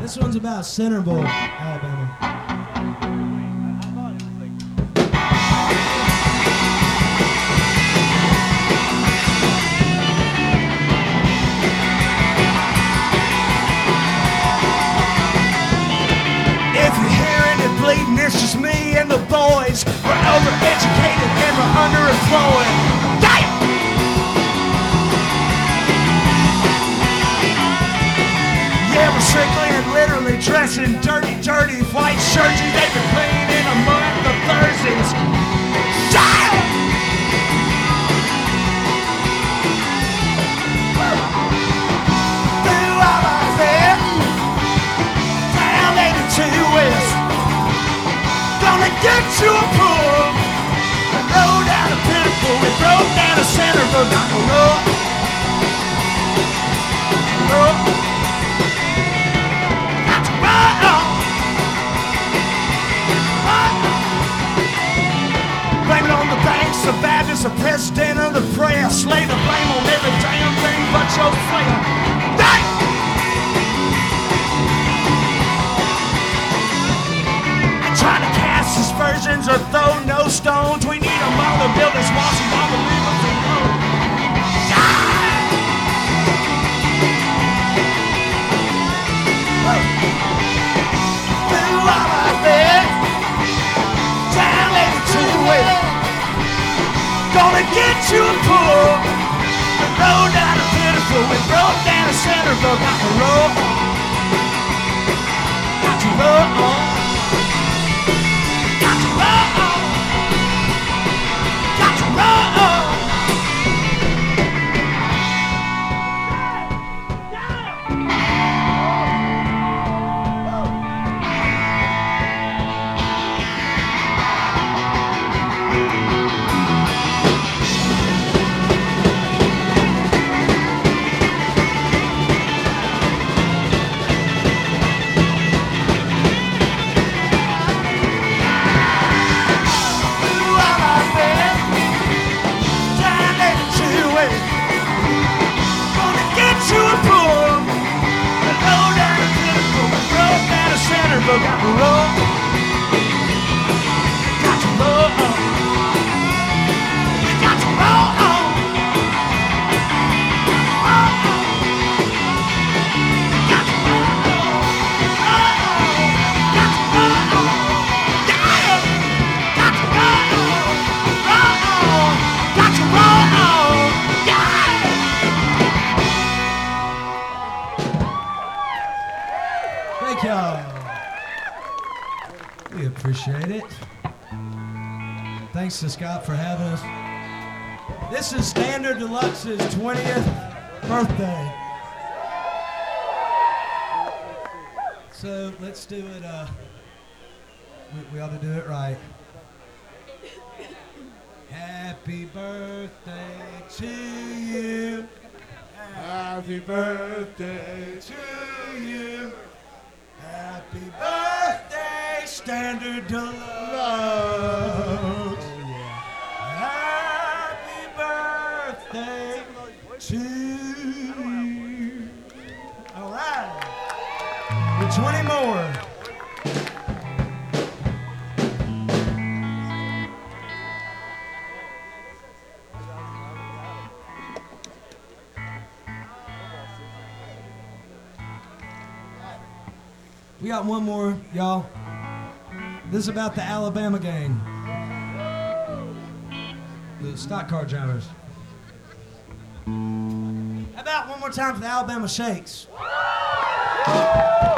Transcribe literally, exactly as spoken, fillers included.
This one's about Centerville, Alabama. If you're hearing it bleeding, it's just me and the boys. We're overeducated and we're underemployed. Damn! Yeah, we're sickly and literally dressing dirty, dirty white shirts and they've been clean in a month of Thursdays. Damn! Through all our fair, down eighty-two West, gonna get you a pool. We rode down a pinnacle, we broke down a Centerville, got the road. Road. Got to run on. Run on. Blame it on the banks, the Baptist, the president of the press. Lay the blame on every damn thing but your friend. Damn! Trying to cast aspersions or throw no stones. We need a mother to build this walls and all the rivers and roads. Through all our bed, down eighty-two West, gonna get you a pool. We rode down a pitiful, we broke down a Centerville, got the road on, got to roll on. Got to roll, got to roll. Got to roll, got to roll, got to roll on, roll on, got to roll on, got to roll on, yeah, got to roll on, roll on, got to roll on, yeah. Thank y'all. We appreciate it. Thanks to Scott for having us. This is Standard Deluxe's twentieth birthday. So let's do it. Uh, we, we ought to do it right. Happy birthday to you. Happy birthday to you. Happy birthday, Standard Deluxe. Oh, yeah. Happy birthday to you. All right. With twenty more. We got one more, y'all. This is about the Alabama gang. The stock car drivers. How about one more time for the Alabama Shakes?